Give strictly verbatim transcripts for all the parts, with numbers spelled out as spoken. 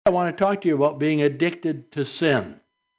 I want to talk to you about being addicted to sin.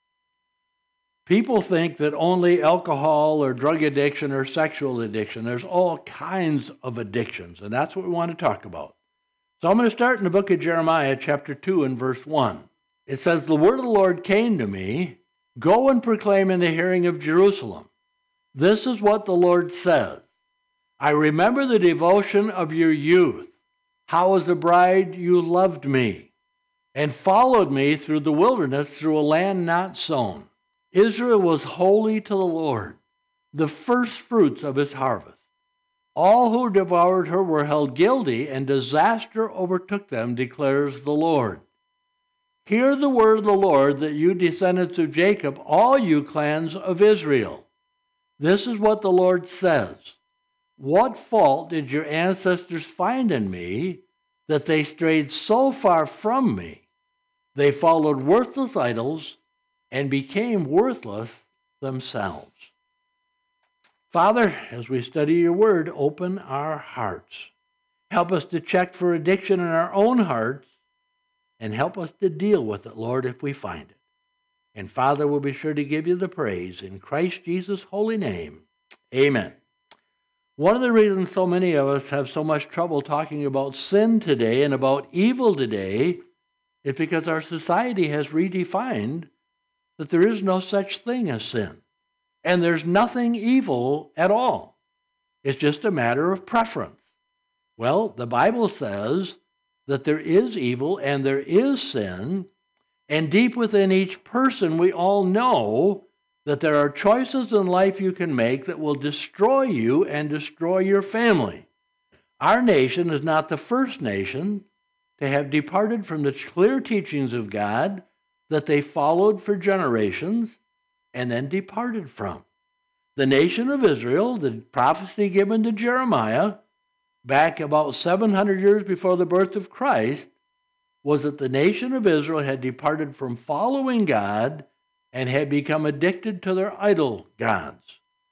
People think that only alcohol or drug addiction or sexual addiction. There's all kinds of addictions, and that's what we want to talk about. So I'm going to start in the book of Jeremiah, chapter two, and verse one. It says, "The word of the Lord came to me, go and proclaim in the hearing of Jerusalem. This is what the Lord says. I remember the devotion of your youth, how as a bride you loved me, and followed me through the wilderness, through a land not sown. Israel was holy to the Lord, the first fruits of his harvest. All who devoured her were held guilty, and disaster overtook them, declares the Lord. Hear the word of the Lord, that you descendants of Jacob, all you clans of Israel. This is what the Lord says. What fault did your ancestors find in me, that they strayed so far from me? They followed worthless idols and became worthless themselves." Father, as we study your word, open our hearts. Help us to check for addiction in our own hearts, and help us to deal with it, Lord, if we find it. And Father, we'll be sure to give you the praise. In Christ Jesus' holy name, amen. One of the reasons so many of us have so much trouble talking about sin today and about evil today is because our society has redefined that there is no such thing as sin. And there's nothing evil at all. It's just a matter of preference. Well, the Bible says that there is evil and there is sin, and deep within each person we all know that there are choices in life you can make that will destroy you and destroy your family. Our nation is not the first nation to have departed from the clear teachings of God that they followed for generations and then departed from. The nation of Israel, the prophecy given to Jeremiah back about seven hundred years before the birth of Christ, was that the nation of Israel had departed from following God and had become addicted to their idol gods.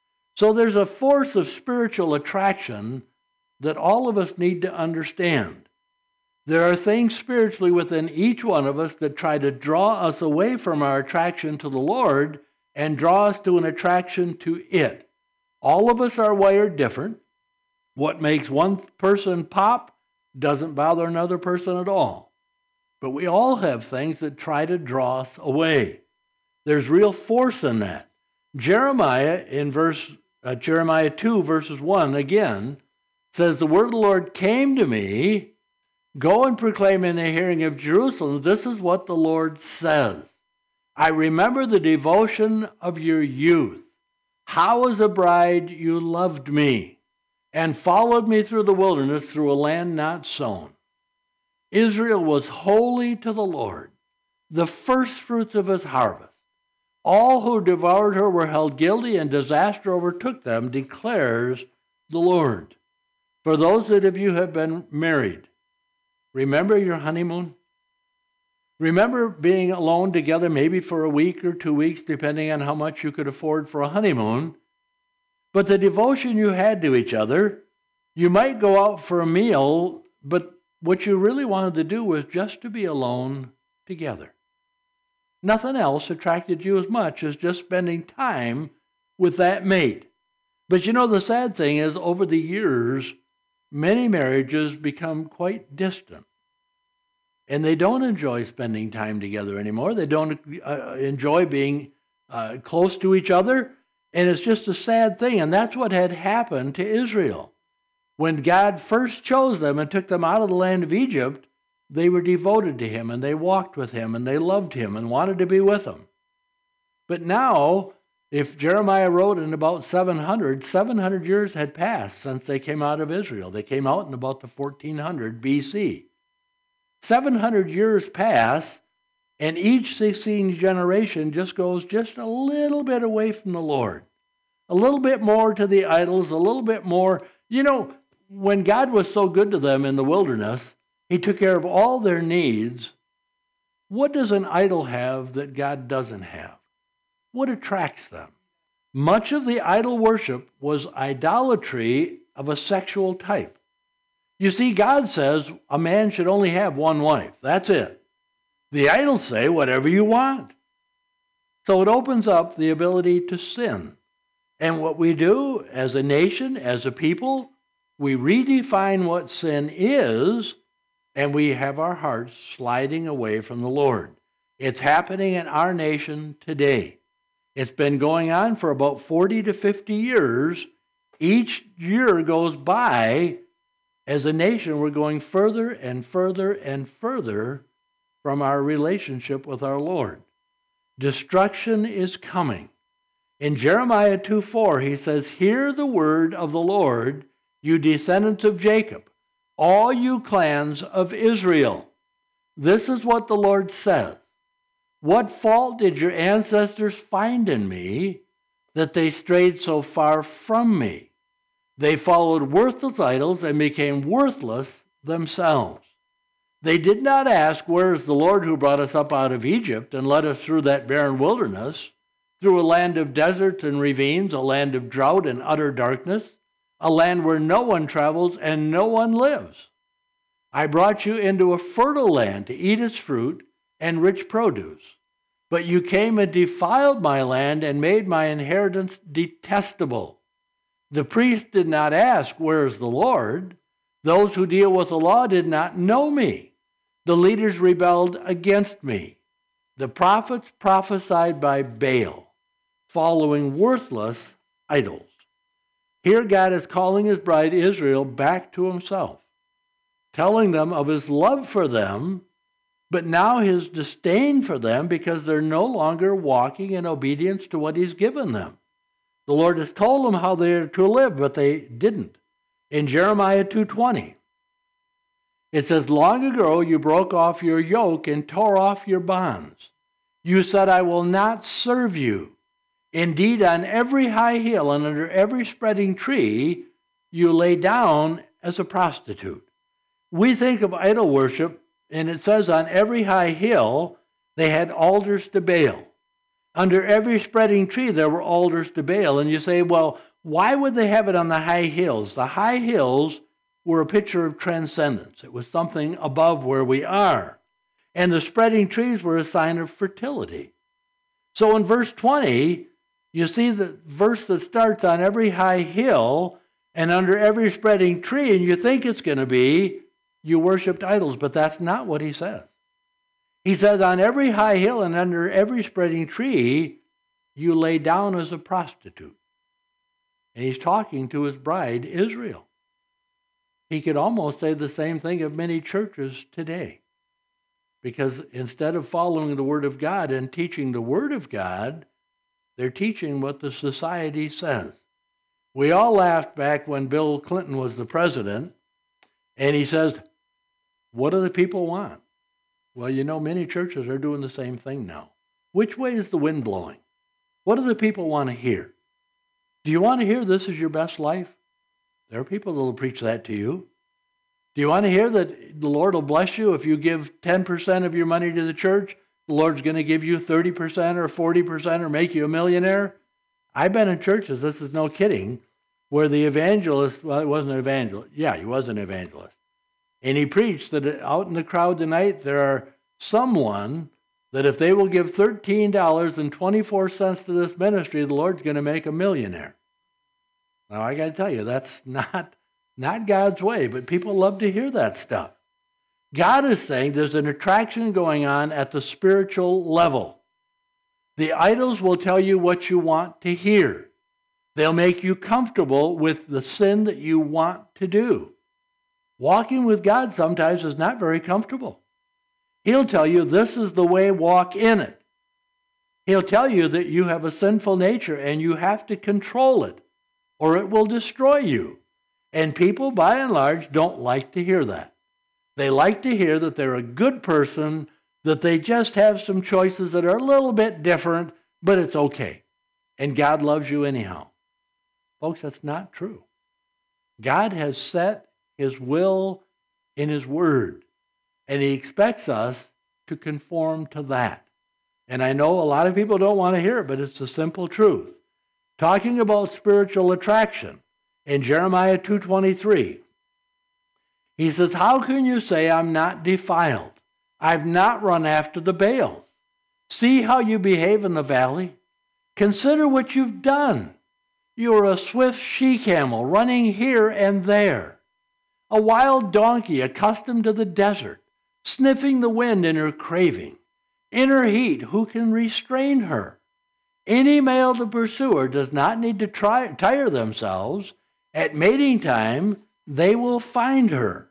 So there's a force of spiritual attraction that all of us need to understand. There are things spiritually within each one of us that try to draw us away from our attraction to the Lord and draw us to an attraction to it. All of us are wired different. What makes one person pop doesn't bother another person at all. But we all have things that try to draw us away. There's real force in that. Jeremiah, in verse uh, Jeremiah two, verses one, again, says, "The word of the Lord came to me, go and proclaim in the hearing of Jerusalem, this is what the Lord says. I remember the devotion of your youth, how as a bride you loved me, and followed me through the wilderness, through a land not sown. Israel was holy to the Lord, the first fruits of his harvest. All who devoured her were held guilty, and disaster overtook them, declares the Lord." For those of you who have been married, remember your honeymoon? Remember being alone together maybe for a week or two weeks, depending on how much you could afford for a honeymoon. But the devotion you had to each other, you might go out for a meal, but what you really wanted to do was just to be alone together. Nothing else attracted you as much as just spending time with that mate. But you know, the sad thing is, over the years, many marriages become quite distant. And they don't enjoy spending time together anymore. They don't uh, enjoy being uh, close to each other. And it's just a sad thing. And that's what had happened to Israel. When God first chose them and took them out of the land of Egypt, they were devoted to him, and they walked with him, and they loved him, and wanted to be with him. But now, if Jeremiah wrote in about seven hundred, seven hundred years had passed since they came out of Israel. They came out in about the fourteen hundred B C. seven hundred years pass, and each succeeding generation just goes just a little bit away from the Lord. A little bit more to the idols, a little bit more. You know, when God was so good to them in the wilderness, he took care of all their needs. What does an idol have that God doesn't have? What attracts them? Much of the idol worship was idolatry of a sexual type. You see, God says a man should only have one wife. That's it. The idols say whatever you want. So it opens up the ability to sin. And what we do as a nation, as a people, we redefine what sin is, and we have our hearts sliding away from the Lord. It's happening in our nation today. It's been going on for about forty to fifty years. Each year goes by, as a nation, we're going further and further and further from our relationship with our Lord. Destruction is coming. In Jeremiah two four, he says, "Hear the word of the Lord, you descendants of Jacob, all you clans of Israel. This is what the Lord says. What fault did your ancestors find in me that they strayed so far from me? They followed worthless idols and became worthless themselves. They did not ask, where is the Lord who brought us up out of Egypt and led us through that barren wilderness, through a land of deserts and ravines, a land of drought and utter darkness, a land where no one travels and no one lives. I brought you into a fertile land to eat its fruit and rich produce. But you came and defiled my land and made my inheritance detestable. The priests did not ask, where is the Lord? Those who deal with the law did not know me. The leaders rebelled against me. The prophets prophesied by Baal, following worthless idols." Here God is calling his bride Israel back to himself, telling them of his love for them, but now his disdain for them because they're no longer walking in obedience to what he's given them. The Lord has told them how they're to live, but they didn't. In Jeremiah two twenty, it says, "Long ago you broke off your yoke and tore off your bonds. You said, I will not serve you. Indeed, on every high hill and under every spreading tree, you lay down as a prostitute." We think of idol worship, and it says on every high hill, they had altars to Baal. Under every spreading tree, there were altars to Baal. And you say, well, why would they have it on the high hills? The high hills were a picture of transcendence. It was something above where we are. And the spreading trees were a sign of fertility. So in verse twenty, you see the verse that starts on every high hill and under every spreading tree, and you think it's going to be you worshipped idols, but that's not what he says. He says, on every high hill and under every spreading tree, you lay down as a prostitute. And he's talking to his bride, Israel. He could almost say the same thing of many churches today. Because instead of following the Word of God and teaching the Word of God, they're teaching what the society says. We all laughed back when Bill Clinton was the president, and he says, what do the people want? Well, you know, many churches are doing the same thing now. Which way is the wind blowing? What do the people want to hear? Do you want to hear this is your best life? There are people that will preach that to you. Do you want to hear that the Lord will bless you if you give ten percent of your money to the church? The Lord's going to give you thirty percent or forty percent or make you a millionaire? I've been in churches, this is no kidding, where the evangelist, well, it wasn't an evangelist. Yeah, he was an evangelist. And he preached that out in the crowd tonight, there are someone that if they will give thirteen dollars and twenty-four cents to this ministry, the Lord's going to make a millionaire. Now, I got to tell you, that's not, not God's way, but people love to hear that stuff. God is saying there's an attraction going on at the spiritual level. The idols will tell you what you want to hear. They'll make you comfortable with the sin that you want to do. Walking with God sometimes is not very comfortable. He'll tell you this is the way, walk in it. He'll tell you that you have a sinful nature and you have to control it or it will destroy you. And people, by and large, don't like to hear that. They like to hear that they're a good person, that they just have some choices that are a little bit different, but it's okay. And God loves you anyhow. Folks, that's not true. God has set his will in his word, and he expects us to conform to that. And I know a lot of people don't want to hear it, but it's the simple truth. Talking about spiritual attraction, in Jeremiah two twenty-three, he says, how can you say I'm not defiled? I've not run after the Baals. See how you behave in the valley. Consider what you've done. You are a swift she-camel running here and there, a wild donkey accustomed to the desert, sniffing the wind in her craving. In her heat, who can restrain her? Any male to pursue her does not need to try, tire themselves. At mating time, they will find her.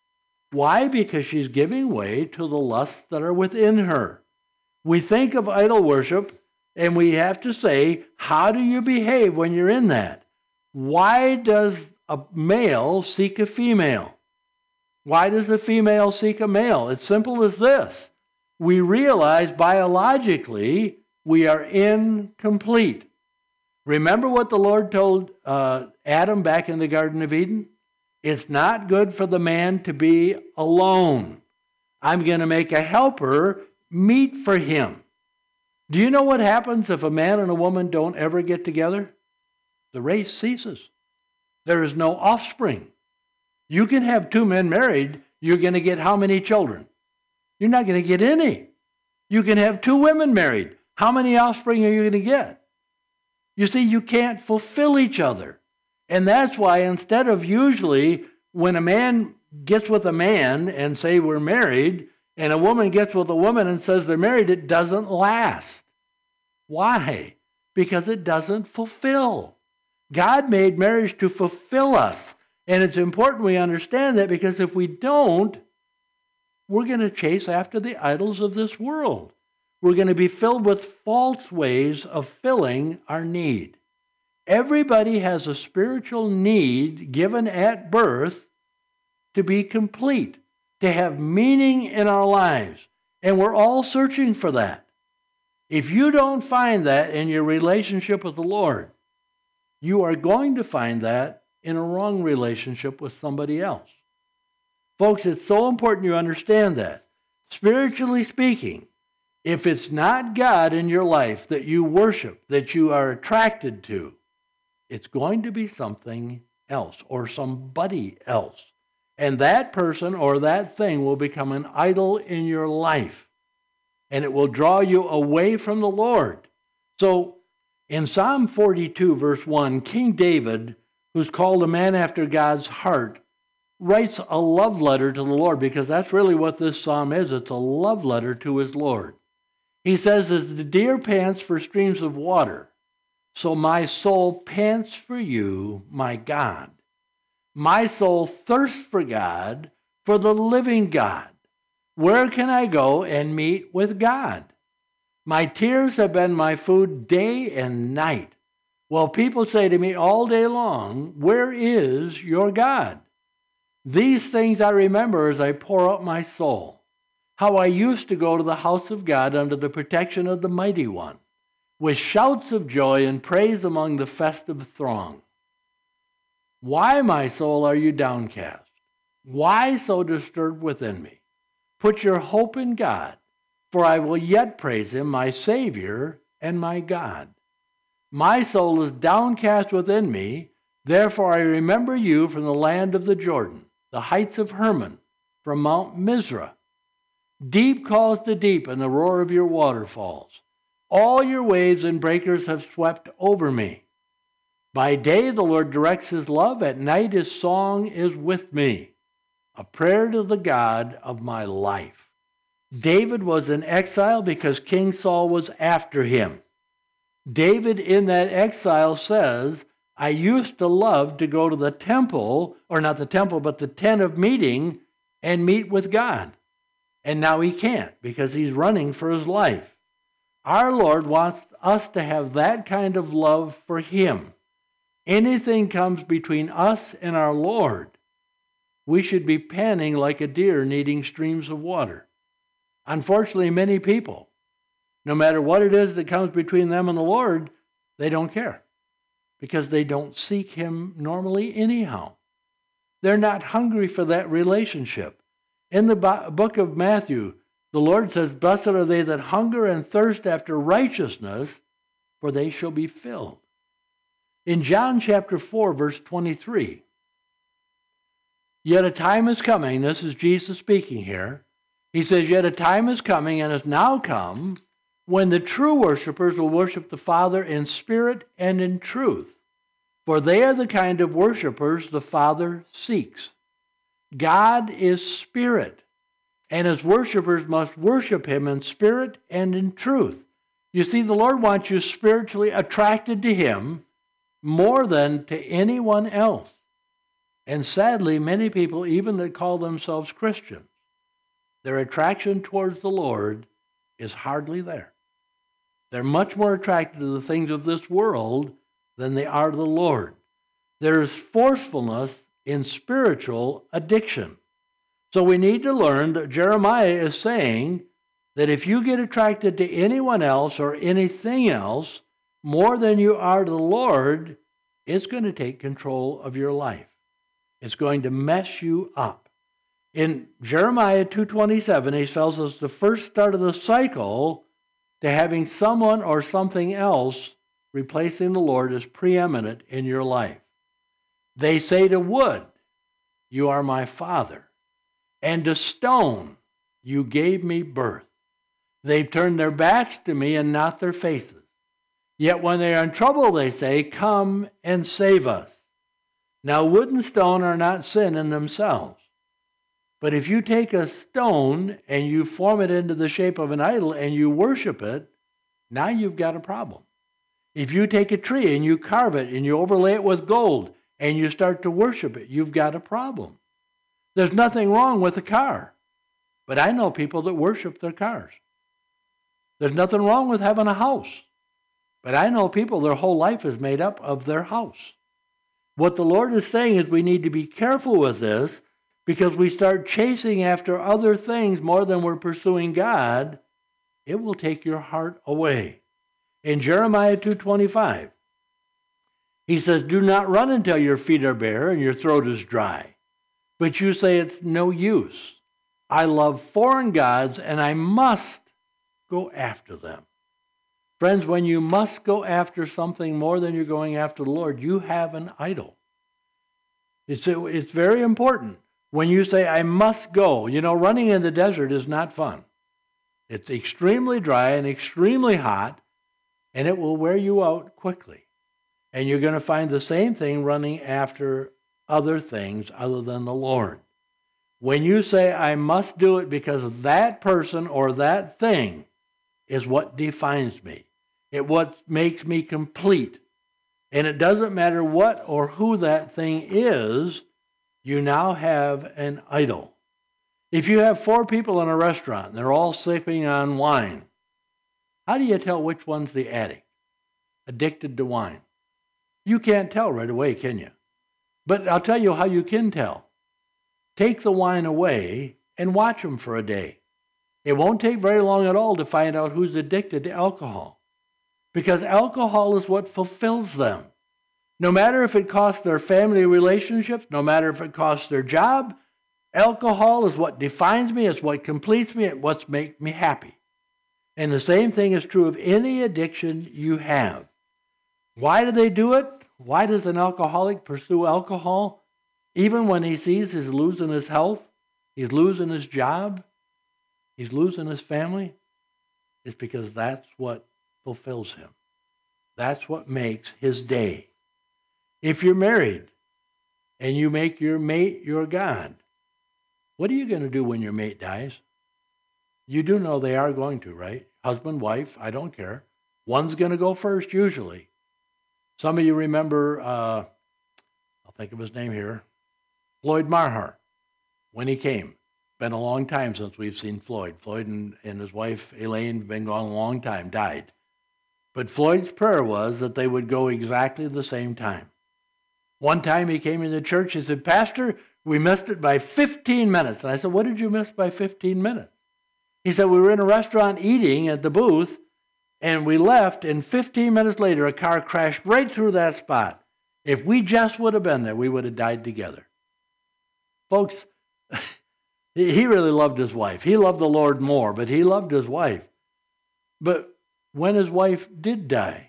Why? Because she's giving way to the lusts that are within her. We think of idol worship, and we have to say, how do you behave when you're in that? Why does a male seek a female? Why does a female seek a male? It's simple as this. We realize biologically we are incomplete. Remember what the Lord told uh, Adam back in the Garden of Eden? It's not good for the man to be alone. I'm going to make a helper meet for him. Do you know what happens if a man and a woman don't ever get together? The race ceases. There is no offspring. You can have two men married, you're going to get how many children? You're not going to get any. You can have two women married. How many offspring are you going to get? You see, you can't fulfill each other. And that's why instead of usually when a man gets with a man and say we're married, and a woman gets with a woman and says they're married, it doesn't last. Why? Because it doesn't fulfill. God made marriage to fulfill us. And it's important we understand that, because if we don't, we're going to chase after the idols of this world. We're going to be filled with false ways of filling our need. Everybody has a spiritual need given at birth to be complete, to have meaning in our lives. And we're all searching for that. If you don't find that in your relationship with the Lord, you are going to find that in a wrong relationship with somebody else. Folks, it's so important you understand that. Spiritually speaking, if it's not God in your life that you worship, that you are attracted to, it's going to be something else or somebody else. And that person or that thing will become an idol in your life. And it will draw you away from the Lord. So in Psalm forty-two, verse one, King David, who's called a man after God's heart, writes a love letter to the Lord, because that's really what this psalm is. It's a love letter to his Lord. He says, as the deer pants for streams of water, so my soul pants for you, my God. My soul thirsts for God, for the living God. Where can I go and meet with God? My tears have been my food day and night. Well, people say to me all day long, where is your God? These things I remember as I pour out my soul, how I used to go to the house of God under the protection of the Mighty One, with shouts of joy and praise among the festive throng. Why, my soul, are you downcast? Why so disturbed within me? Put your hope in God, for I will yet praise him, my Savior and my God. My soul is downcast within me, therefore I remember you from the land of the Jordan, the heights of Hermon, from Mount Mizra. Deep calls to deep in the roar of your waterfalls. All your waves and breakers have swept over me. By day the Lord directs his love, at night his song is with me, a prayer to the God of my life. David was in exile because King Saul was after him. David in that exile says, I used to love to go to the temple, or not the temple, but the tent of meeting and meet with God. And now he can't because he's running for his life. Our Lord wants us to have that kind of love for him. Anything comes between us and our Lord, we should be panting like a deer needing streams of water. Unfortunately, many people, no matter what it is that comes between them and the Lord, they don't care because they don't seek him normally anyhow. They're not hungry for that relationship. In the book of Matthew, the Lord says, blessed are they that hunger and thirst after righteousness, for they shall be filled. In John chapter four, verse twenty-three, yet a time is coming, this is Jesus speaking here, He says, yet a time is coming and has now come when the true worshipers will worship the Father in spirit and in truth. For they are the kind of worshipers the Father seeks. God is spirit, and his worshipers must worship him in spirit and in truth. You see, the Lord wants you spiritually attracted to him more than to anyone else. And sadly, many people, even that call themselves Christians, their attraction towards the Lord is hardly there. They're much more attracted to the things of this world than they are to the Lord. There's forcefulness in spiritual addiction. So we need to learn that Jeremiah is saying that if you get attracted to anyone else or anything else more than you are to the Lord, it's going to take control of your life. It's going to mess you up. In Jeremiah two twenty-seven, he tells us the first start of the cycle to having someone or something else replacing the Lord is preeminent in your life. They say to wood, you are my father, and to stone, you gave me birth. They've turned their backs to me and not their faces. Yet when they are in trouble, they say, come and save us. Now wood and stone are not sin in themselves. But if you take a stone and you form it into the shape of an idol and you worship it, now you've got a problem. If you take a tree and you carve it and you overlay it with gold and you start to worship it, you've got a problem. There's nothing wrong with a car. But I know people that worship their cars. There's nothing wrong with having a house. But I know people, their whole life is made up of their house. What the Lord is saying is we need to be careful with this, because we start chasing after other things more than we're pursuing God, it will take your heart away. In Jeremiah two twenty-five, he says, do not run until your feet are bare and your throat is dry. But you say it's no use. I love foreign gods and I must go after them. Friends, when you must go after something more than you're going after the Lord, you have an idol. It's, it's very important. When you say, I must go, you know, running in the desert is not fun. It's extremely dry and extremely hot, and it will wear you out quickly. And you're going to find the same thing running after other things other than the Lord. When you say, I must do it because that person or that thing is what defines me, it what makes me complete. And it doesn't matter what or who that thing is, you now have an idol. If you have four people in a restaurant and they're all sipping on wine, how do you tell which one's the addict, addicted to wine? You can't tell right away, can you? But I'll tell you how you can tell. Take the wine away and watch them for a day. It won't take very long at all to find out who's addicted to alcohol, because alcohol is what fulfills them. No matter if it costs their family relationships, no matter if it costs their job, alcohol is what defines me, it's what completes me, it's what makes me happy. And the same thing is true of any addiction you have. Why do they do it? Why does an alcoholic pursue alcohol? Even when he sees he's losing his health, he's losing his job, he's losing his family, it's because that's what fulfills him. That's what makes his day. If you're married and you make your mate your God, what are you going to do when your mate dies? You do know they are going to, right? Husband, wife, I don't care. One's going to go first, usually. Some of you remember, uh, I'll think of his name here, Floyd Marhart, when he came. Been a long time since we've seen Floyd. Floyd and, and his wife, Elaine, been gone a long time, died. But Floyd's prayer was that they would go exactly the same time. One time he came into church, he said, Pastor, we missed it by fifteen minutes. And I said, what did you miss by fifteen minutes? He said, we were in a restaurant eating at the booth, and we left, and fifteen minutes later, a car crashed right through that spot. If we just would have been there, we would have died together. Folks, he really loved his wife. He loved the Lord more, but he loved his wife. But when his wife did die,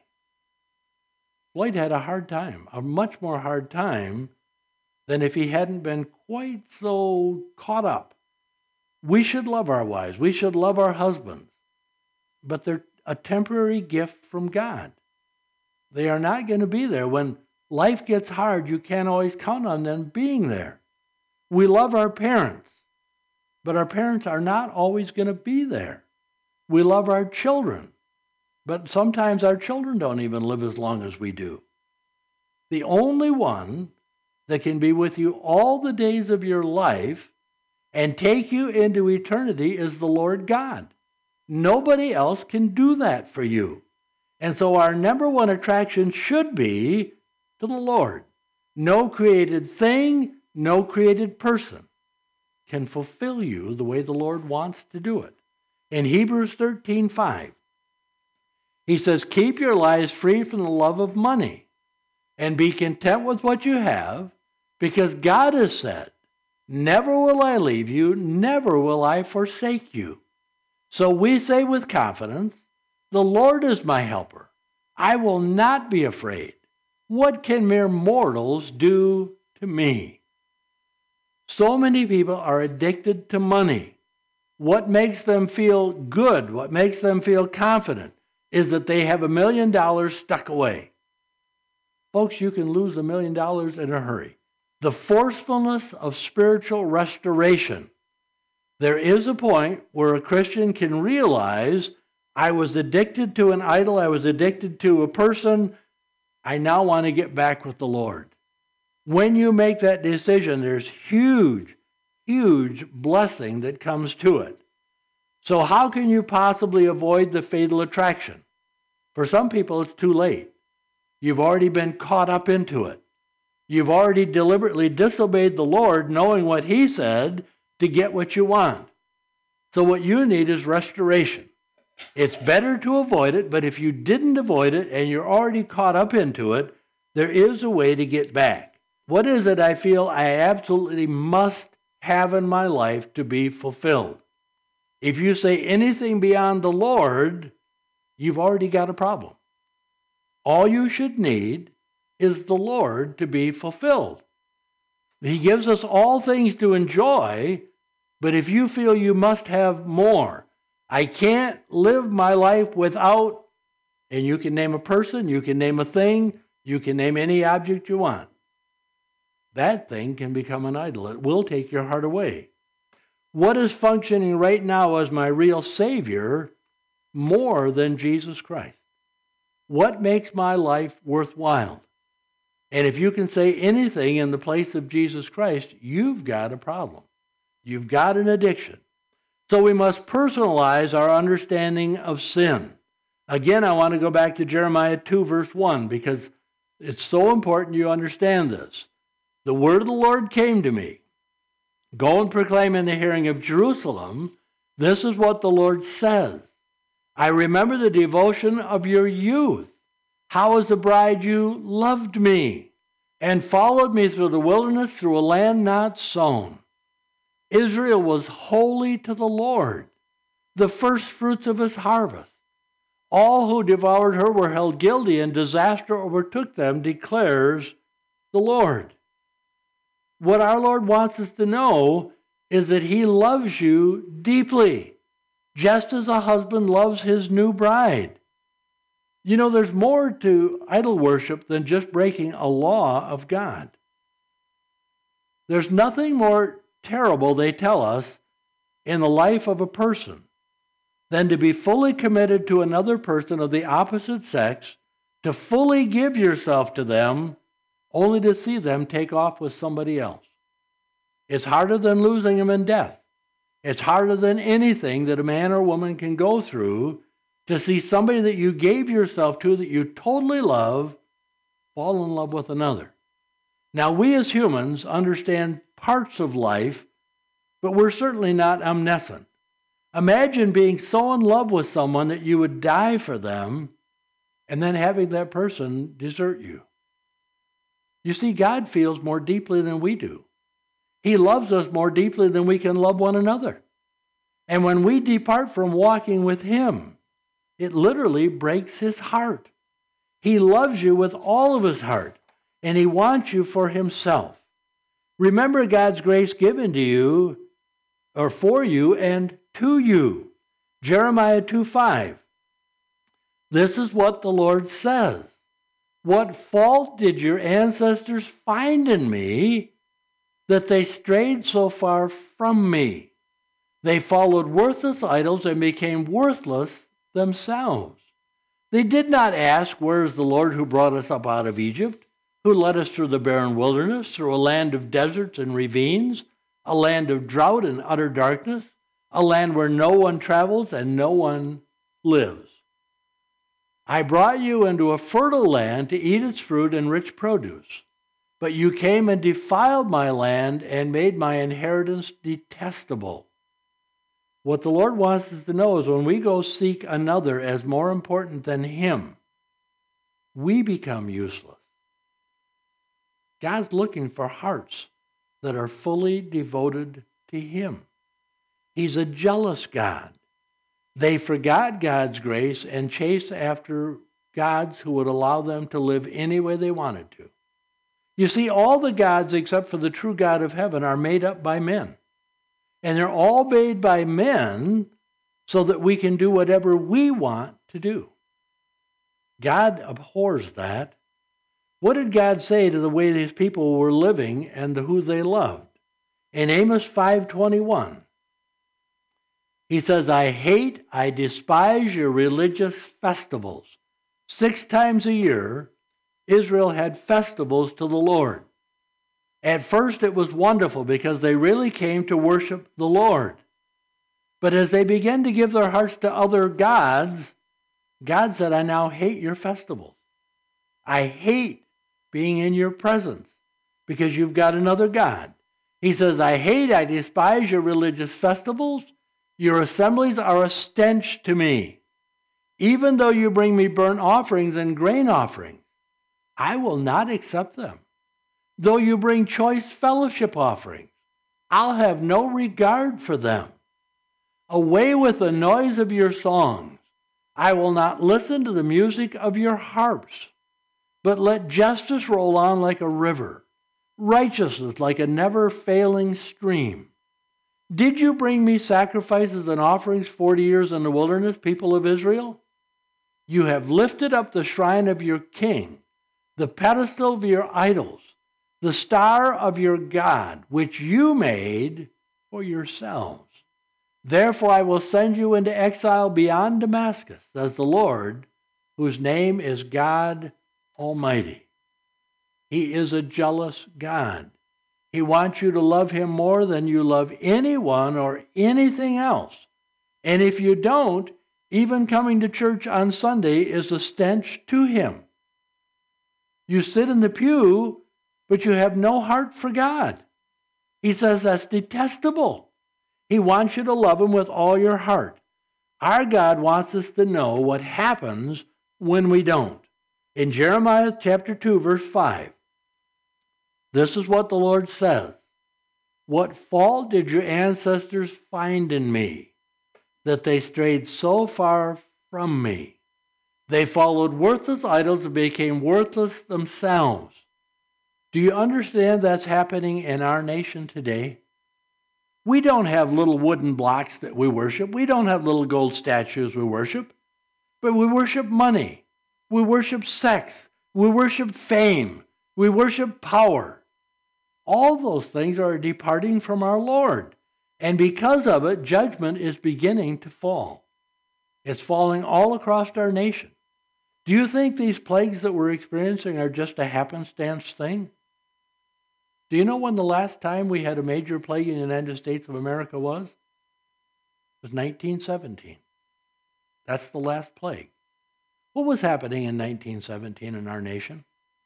Floyd had a hard time, a much more hard time than if he hadn't been quite so caught up We should love our wives. We should love our husbands. But they're a temporary gift from God. They are not going to be there. When life gets hard, you can't always count on them being there. We love our parents, but our parents are not always going to be there. We love our children, but sometimes our children don't even live as long as we do. The only one that can be with you all the days of your life and take you into eternity is the Lord God. Nobody else can do that for you. And so our number one attraction should be to the Lord. No created thing, no created person can fulfill you the way the Lord wants to do it. In Hebrews thirteen five, he says, keep your lives free from the love of money and be content with what you have, because God has said, never will I leave you, never will I forsake you. So we say with confidence, the Lord is my helper. I will not be afraid. What can mere mortals do to me? So many people are addicted to money. What makes them feel good, what makes them feel confident, is that they have a million dollars stuck away. Folks, you can lose a million dollars in a hurry. The forcefulness of spiritual restoration. There is a point where a Christian can realize, I was addicted to an idol, I was addicted to a person, I now want to get back with the Lord. When you make that decision, there's huge, huge blessing that comes to it. So how can you possibly avoid the fatal attraction? For some people, it's too late. You've already been caught up into it. You've already deliberately disobeyed the Lord, knowing what He said, to get what you want. So what you need is restoration. It's better to avoid it, but if you didn't avoid it and you're already caught up into it, there is a way to get back. What is it I feel I absolutely must have in my life to be fulfilled? If you say anything beyond the Lord, you've already got a problem. All you should need is the Lord to be fulfilled. He gives us all things to enjoy, but if you feel you must have more, I can't live my life without, and you can name a person, you can name a thing, you can name any object you want. That thing can become an idol. It will take your heart away. What is functioning right now as my real Savior more than Jesus Christ? What makes my life worthwhile? And if you can say anything in the place of Jesus Christ, you've got a problem. You've got an addiction. So we must personalize our understanding of sin. Again, I want to go back to Jeremiah two, verse one, because it's so important you understand this. The word of the Lord came to me. Go and proclaim in the hearing of Jerusalem, this is what the Lord says. I remember the devotion of your youth. How as a bride you loved me and followed me through the wilderness, through a land not sown. Israel was holy to the Lord, the first fruits of his harvest. All who devoured her were held guilty, and disaster overtook them, declares the Lord. What our Lord wants us to know is that he loves you deeply, just as a husband loves his new bride. You know, there's more to idol worship than just breaking a law of God. There's nothing more terrible, they tell us, in the life of a person than to be fully committed to another person of the opposite sex, to fully give yourself to them, only to see them take off with somebody else. It's harder than losing them in death. It's harder than anything that a man or woman can go through to see somebody that you gave yourself to, that you totally love, fall in love with another. Now, we as humans understand parts of life, but we're certainly not omniscient. Imagine being so in love with someone that you would die for them, and then having that person desert you. You see, God feels more deeply than we do. He loves us more deeply than we can love one another. And when we depart from walking with him, it literally breaks his heart. He loves you with all of his heart, and he wants you for himself. Remember God's grace given to you, or for you and to you. Jeremiah two five. This is what the Lord says. What fault did your ancestors find in me that they strayed so far from me? They followed worthless idols and became worthless themselves. They did not ask, where is the Lord who brought us up out of Egypt, who led us through the barren wilderness, through a land of deserts and ravines, a land of drought and utter darkness, a land where no one travels and no one lives. I brought you into a fertile land to eat its fruit and rich produce. But you came and defiled my land and made my inheritance detestable. What the Lord wants us to know is when we go seek another as more important than him, we become useless. God's looking for hearts that are fully devoted to him. He's a jealous God. They forgot God's grace and chased after gods who would allow them to live any way they wanted to. You see, all the gods except for the true God of heaven are made up by men. And they're all made by men so that we can do whatever we want to do. God abhors that. What did God say to the way these people were living and to who they loved? In Amos five twenty-one, he says, I hate, I despise your religious festivals. Six times a year, Israel had festivals to the Lord. At first, it was wonderful because they really came to worship the Lord. But as they began to give their hearts to other gods, God said, I now hate your festivals. I hate being in your presence because you've got another God. He says, I hate, I despise your religious festivals. Your assemblies are a stench to me. Even though you bring me burnt offerings and grain offerings, I will not accept them. Though you bring choice fellowship offerings, I'll have no regard for them. Away with the noise of your songs. I will not listen to the music of your harps. But let justice roll on like a river, righteousness like a never-failing stream. Did you bring me sacrifices and offerings forty years in the wilderness, people of Israel? You have lifted up the shrine of your king, the pedestal of your idols, the star of your God, which you made for yourselves. Therefore I will send you into exile beyond Damascus, says the Lord, whose name is God Almighty. He is a jealous God. He wants you to love him more than you love anyone or anything else. And if you don't, even coming to church on Sunday is a stench to him. You sit in the pew, but you have no heart for God. He says that's detestable. He wants you to love him with all your heart. Our God wants us to know what happens when we don't. In Jeremiah chapter two, verse five, this is what the Lord says. What fault did your ancestors find in me, that they strayed so far from me? They followed worthless idols and became worthless themselves. Do you understand that's happening in our nation today? We don't have little wooden blocks that we worship. We don't have little gold statues we worship. But we worship money. We worship sex. We worship fame. We worship power. All those things are departing from our Lord. And because of it, judgment is beginning to fall. It's falling all across our nation. Do you think these plagues that we're experiencing are just a happenstance thing? Do you know when the last time we had a major plague in the United States of America was? It was nineteen seventeen. That's the last plague. What was happening in nineteen seventeen in our nation?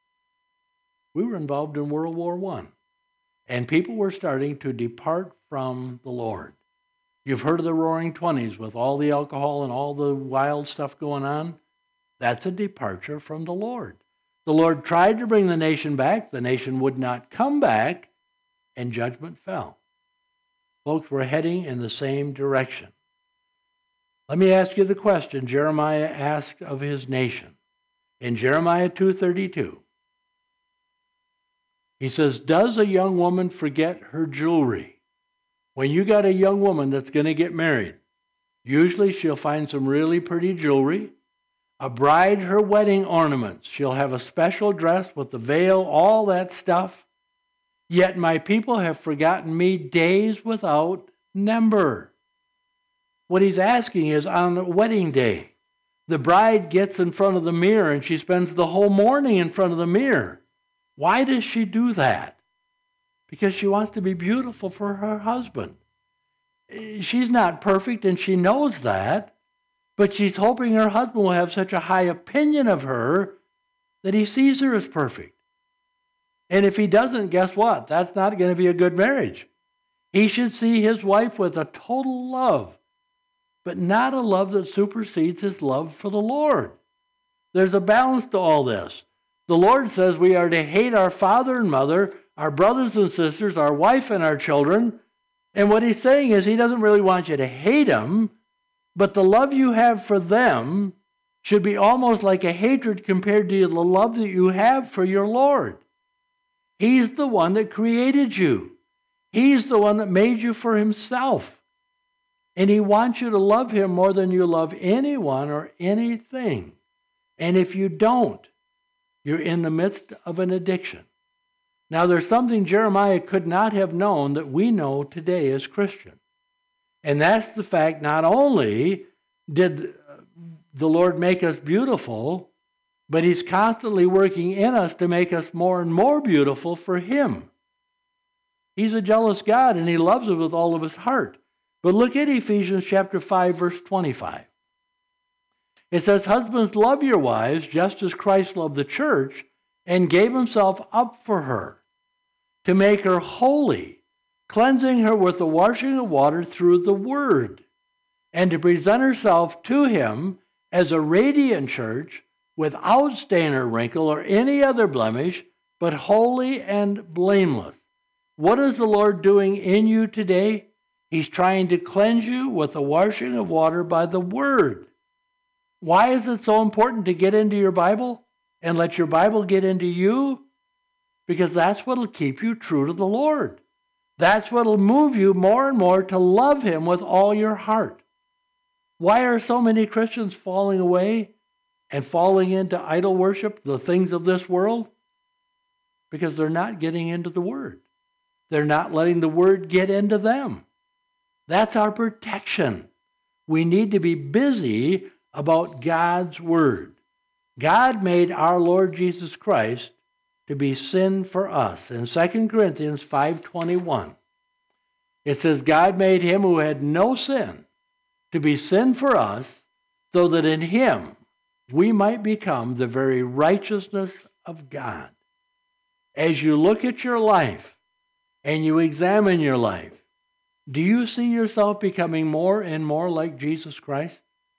We were involved in World War One. And people were starting to depart from the Lord. You've heard of the Roaring Twenties with all the alcohol and all the wild stuff going on. That's a departure from the Lord. The Lord tried to bring the nation back. The nation would not come back, and judgment fell. Folks, we're heading in the same direction. Let me ask you the question Jeremiah asked of his nation. In Jeremiah two thirty-two, he says, does a young woman forget her jewelry When you got a young woman that's going to get married, usually she'll find some really pretty jewelry. A bride, her wedding ornaments. She'll have a special dress with the veil, all that stuff. Yet my people have forgotten me days without number. What he's asking is, on the wedding day, the bride gets in front of the mirror and she spends the whole morning in front of the mirror. Why does she do that? Because she wants to be beautiful for her husband. She's not perfect and she knows that, but she's hoping her husband will have such a high opinion of her that he sees her as perfect. And if he doesn't, guess what? That's not going to be a good marriage. He should see his wife with a total love, but not a love that supersedes his love for the Lord. There's a balance to all this. The Lord says we are to hate our father and mother, our brothers and sisters, our wife and our children. And what he's saying is he doesn't really want you to hate them, but the love you have for them should be almost like a hatred compared to the love that you have for your Lord. He's the one that created you. He's the one that made you for himself. And he wants you to love him more than you love anyone or anything. And if you don't, you're in the midst of an addiction. Now, there's something Jeremiah could not have known that we know today as Christians. And that's the fact not only did the Lord make us beautiful, but he's constantly working in us to make us more and more beautiful for him. He's a jealous God, and he loves us with all of his heart. But look at Ephesians chapter five, verse twenty-five. It says, husbands, love your wives just as Christ loved the church and gave himself up for her to make her holy, cleansing her with the washing of water through the word, and to present herself to him as a radiant church without stain or wrinkle or any other blemish, but holy and blameless. What is the Lord doing in you today? He's trying to cleanse you with the washing of water by the word. Why is it so important to get into your Bible and let your Bible get into you? Because that's what will keep you true to the Lord. That's what will move you more and more to love him with all your heart. Why are so many Christians falling away and falling into idol worship, the things of this world? Because they're not getting into the Word. They're not letting the Word get into them. That's our protection. We need to be busy about God's Word. God made our Lord Jesus Christ to be sin for us. In Second Corinthians five twenty-one, it says, God made him who had no sin to be sin for us, so that in him we might become the very righteousness of God. As you look at your life and you examine your life, do you see yourself becoming more and more like Jesus Christ,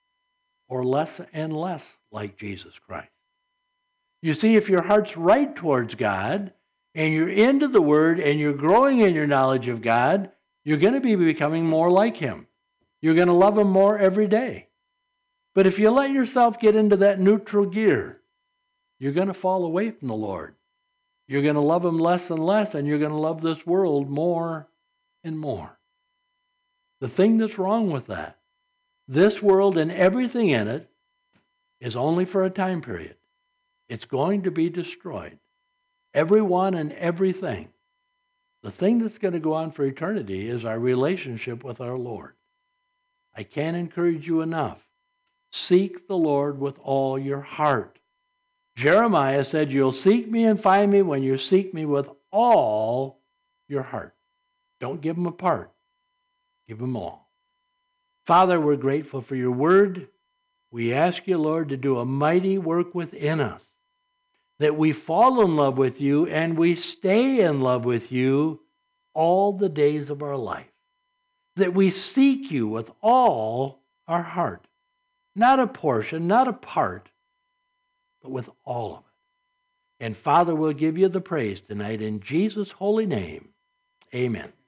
or less and less like Jesus Christ? You see, if your heart's right towards God, and you're into the Word, and you're growing in your knowledge of God, you're going to be becoming more like him. You're going to love him more every day. But if you let yourself get into that neutral gear, you're going to fall away from the Lord. You're going to love him less and less, and you're going to love this world more and more. The thing that's wrong with that, this world and everything in it is only for a time period. It's going to be destroyed. Everyone and everything. The thing that's going to go on for eternity is our relationship with our Lord. I can't encourage you enough. Seek the Lord with all your heart. Jeremiah said, you'll seek me and find me when you seek me with all your heart. Don't give him a part. Give him all. Father, we're grateful for your word. We ask you, Lord, to do a mighty work within us, that we fall in love with you and we stay in love with you all the days of our life, that we seek you with all our heart, not a portion, not a part, but with all of it. And Father, we'll give you the praise tonight in Jesus' holy name. Amen.